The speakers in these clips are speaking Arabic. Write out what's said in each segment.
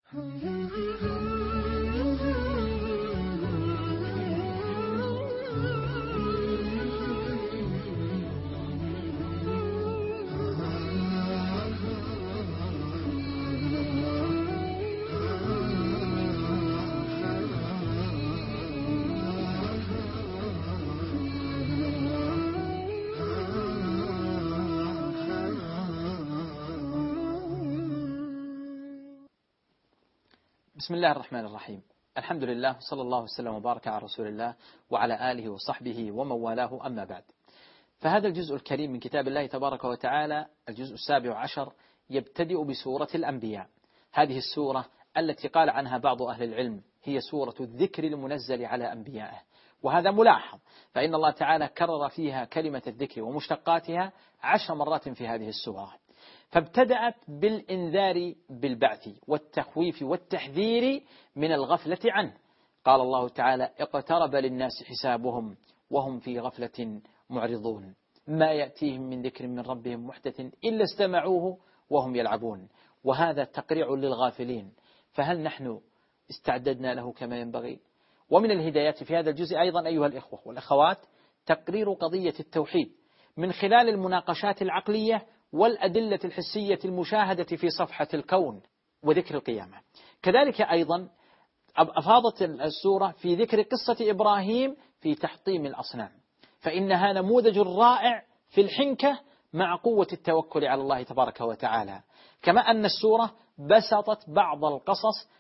بسم الله الرحمن الرحيم. الحمد لله، صلى الله وسلم وبارك على رسول الله وعلى آله وصحبه ومن والاه، أما بعد. فهذا الجزء الكريم من كتاب الله تبارك وتعالى، الجزء 17 يبتدئ بسورة الأنبياء. هذه السورة التي قال عنها بعض أهل العلم هي سورة الذكر المنزل على أنبيائه، وهذا ملاحظ، فإن الله تعالى كرر فيها كلمة الذكر ومشتقاتها 10 مرات في هذه السورة. فابتدأت بالإنذار بالبعث والتخويف والتحذير من الغفلة عنه. قال الله تعالى: اقترب للناس حسابهم وهم في غفلة معرضون، ما يأتيهم من ذكر من ربهم محدث إلا استمعوه وهم يلعبون. وهذا تقريع للغافلين، فهل نحن استعددنا له كما ينبغي؟ ومن الهدايات في هذا الجزء أيضا أيها الإخوة والأخوات تقرير قضية التوحيد من خلال المناقشات العقلية والأدلة الحسية المشاهدة في صفحة الكون وذكر القيامة. كذلك أيضا أفاضت السورة في ذكر قصة إبراهيم في تحطيم الأصنام، فإنها نموذج رائع في الحنكة مع قوة التوكل على الله تبارك وتعالى. كما أن السورة بسطت بعض القصص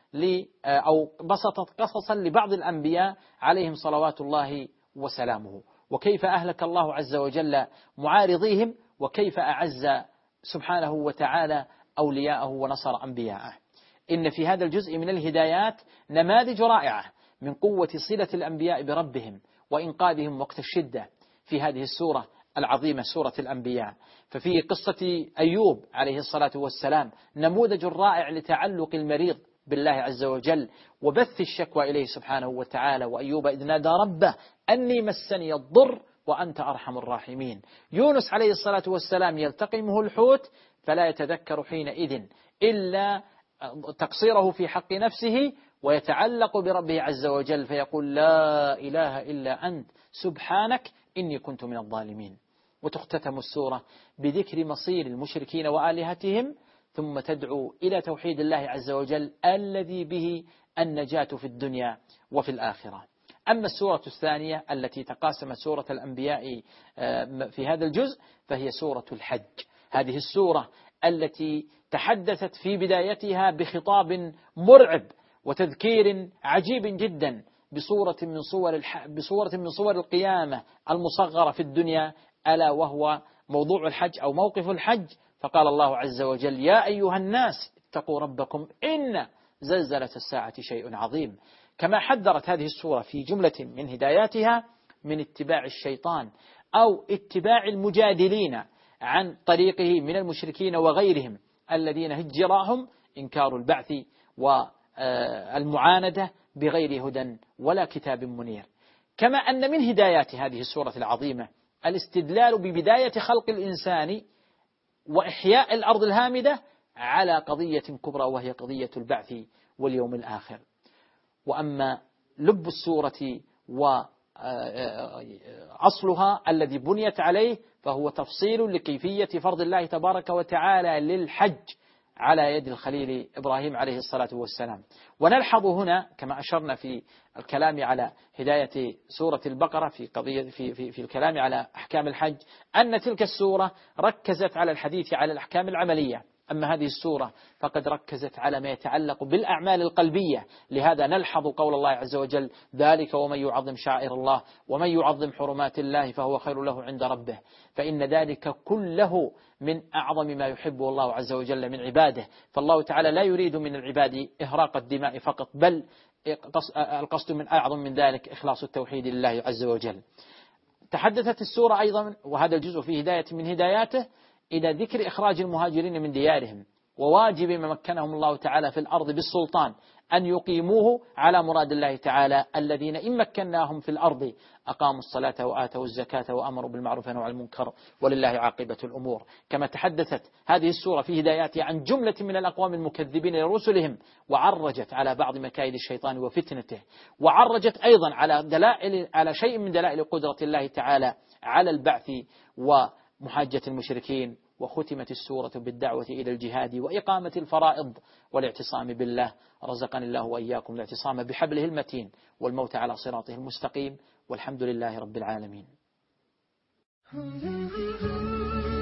بسطت قصصا لبعض الأنبياء عليهم صلوات الله وسلامه، وكيف أهلك الله عز وجل معارضيهم، وكيف أعز سبحانه وتعالى أولياءه ونصر أنبياءه. إن في هذا الجزء من الهدايات نماذج رائعة من قوة صلة الأنبياء بربهم وإنقاذهم وقت الشدة في هذه السورة العظيمة، سورة الأنبياء. ففي قصة أيوب عليه الصلاة والسلام نموذج رائع لتعلق المريض بالله عز وجل وبث الشكوى إليه سبحانه وتعالى. وأيوب إذ نادى ربه أني مسني الضر وأنت أرحم الراحمين. يونس عليه الصلاة والسلام يلتقمه الحوت فلا يتذكر حينئذ إلا تقصيره في حق نفسه، ويتعلق بربه عز وجل فيقول: لا إله إلا أنت سبحانك إني كنت من الظالمين. وتختتم السورة بذكر مصير المشركين وآلهتهم، ثم تدعو إلى توحيد الله عز وجل الذي به النجاة في الدنيا وفي الآخرة. أما السورة الثانية التي تقاسمت سورة الأنبياء في هذا الجزء فهي سورة الحج. هذه السورة التي تحدثت في بدايتها بخطاب مرعب وتذكير عجيب جدا بصورة من صور القيامة المصغرة في الدنيا، ألا وهو موضوع الحج أو موقف الحج. فقال الله عز وجل: يا أيها الناس اتقوا ربكم إن زلزلة الساعة شيء عظيم. كما حذرت هذه السورة في جملة من هداياتها من اتباع الشيطان أو اتباع المجادلين عن طريقه من المشركين وغيرهم الذين هجراهم إنكار البعث والمعاندة بغير هدى ولا كتاب منير. كما أن من هدايات هذه السورة العظيمة الاستدلال ببداية خلق الإنسان وإحياء الأرض الهامدة على قضية كبرى وهي قضية البعث واليوم الآخر. وأما لب السورة وأصلها الذي بنيت عليه فهو تفصيل لكيفية فرض الله تبارك وتعالى للحج على يد الخليل إبراهيم عليه الصلاة والسلام. ونلحظ هنا كما أشرنا في الكلام على هداية سورة البقرة في قضية في الكلام على أحكام الحج أن تلك السورة ركزت على الحديث على الأحكام العملية، أما هذه السورة فقد ركزت على ما يتعلق بالأعمال القلبية. لهذا نلحظ قول الله عز وجل: ذلك ومن يعظم شعائر الله ومن يعظم حرمات الله فهو خير له عند ربه، فإن ذلك كله من أعظم ما يحبه الله عز وجل من عباده. فالله تعالى لا يريد من العباد إهراق الدماء فقط، بل القصد من أعظم من ذلك إخلاص التوحيد لله عز وجل. تحدثت السورة أيضا، وهذا الجزء فيه هداية من هداياته، إلى ذكر إخراج المهاجرين من ديارهم وواجب ما مكنهم الله تعالى في الأرض بالسلطان أن يقيموه على مراد الله تعالى. الذين إن مكناهم في الأرض أقاموا الصلاة وآتوا الزكاة وأمروا بالمعروف ونهوا عن المنكر ولله عاقبة الأمور. كما تحدثت هذه السورة في هداياتها عن جملة من الأقوام المكذبين لرسلهم، وعرجت على بعض مكايد الشيطان وفتنته، وعرجت أيضا على شيء من دلائل قدرة الله تعالى على البعث ومحاجة المشركين. وختمت السورة بالدعوة إلى الجهاد وإقامة الفرائض والاعتصام بالله. رزقني الله وإياكم الاعتصام بحبله المتين والموت على صراطه المستقيم، والحمد لله رب العالمين.